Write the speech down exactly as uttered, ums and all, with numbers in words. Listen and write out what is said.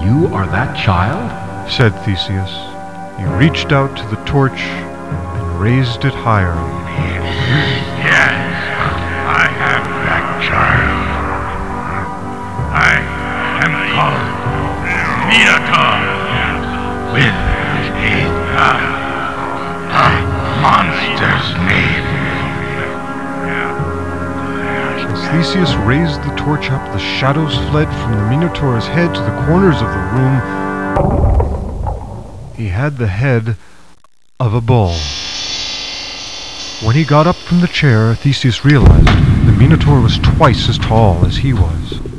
You are that child? Said Theseus. He reached out to the torch and raised it higher. Yes, I am that child. I am called Minotaur, with a, uh, a monster's name. As Theseus raised the torch up, the shadows fled from the Minotaur's head to the corners of the room. He had the head of a bull. When he got up from the chair, Theseus realized the Minotaur was twice as tall as he was.